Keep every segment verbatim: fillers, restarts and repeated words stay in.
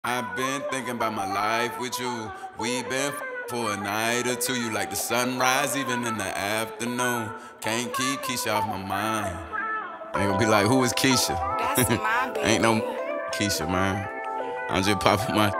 I've been thinking about my life with you. We been f for a night or two. You like the sunrise even in the afternoon. Can't keep Keisha off my mind. Ain't gonna be like, who is Keisha? That's my baby. Ain't no Keisha, man. I'm just popping my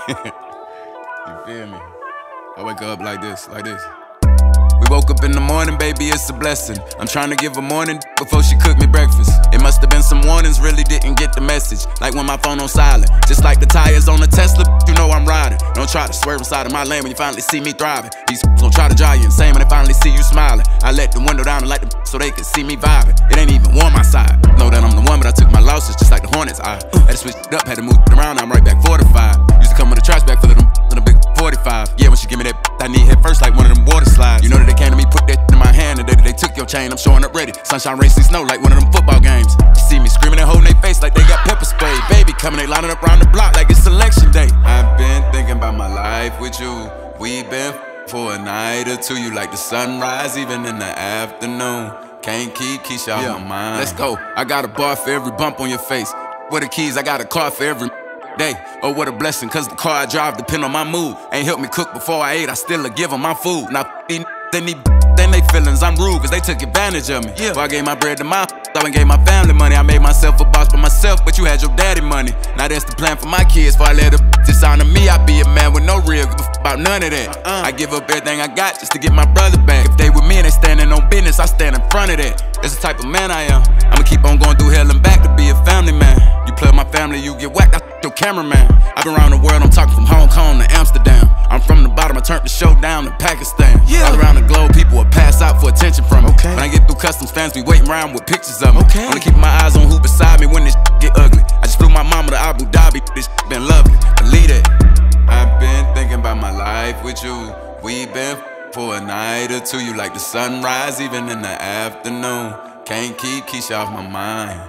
You feel me? I wake up like this, like this. We woke up in the morning, baby, it's a blessing. I'm trying to give her morning before she cook me breakfast. It must have been some warnings, really didn't get the message. Like when my phone on silent. Just like the tires on the Tesla, you know I'm riding. Don't try to swerve inside of my lane when you finally see me thriving. These gon' try to drive you insane when they finally see you smiling. I let the window down and light the so they could see me vibing. It ain't even warm outside. Know that I'm the one, but I took my losses just like the Hornets. I had to switch it up, had to move it around, now I'm right back fortified. Used to come with a trash bag full of them in a big forty-five. Yeah, when she give me that, I need head first like one of them water slides. You know that they came to me, put that in my hand, and the day that they took your chain, I'm showing up ready. Sunshine, rain, see snow like one of them football games. You see me screaming and holding their face like they got pepper spray. Baby coming, they lining up around the block like it's election day. I've been thinking about my life with you. We been f for a night or two. You like the sunrise even in the afternoon. Can't keep Keisha off yeah. my mind. Let's go. I got a bar for every bump on your face. With the keys, I got a car for every day. Oh, what a blessing, cause the car I drive depend on my mood. Ain't helped me cook before I ate, I still a give them my food. Now these they need then they feelings, I'm rude cause they took advantage of me. Yeah. Before I gave my bread to my I went gave my family money. I made myself a boss by myself, but you had your daddy money. Now that's the plan for my kids. Before I let her dishonor me, I be a man with no real give a f about none of that. uh-uh. I give up everything I got just to get my brother back. If they with me and they standing on business, I stand in front of that. That's the type of man I am. I'ma keep on going through hell and back to be a family man. You plug my family, you get whacked, I your cameraman. I've been around the world, I'm talking from Hong Kong to Amsterdam. I'm from the bottom, I turned the show down to Pakistan. Yeah. All around the globe, people will pass out for attention from me. Okay. When I get through customs, fans be waiting around with pictures of me. Okay. Only keep my eyes on who beside me when this get ugly. I just flew my mama to Abu Dhabi, this been lovely. Believe it. I've been thinking about my life with you. We been for a night or two. You like the sunrise even in the afternoon. Can't keep Keisha off my mind.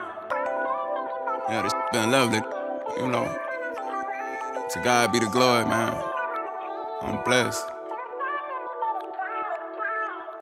Yeah, this been lovely. You know, to God be the glory, man. I'm blessed.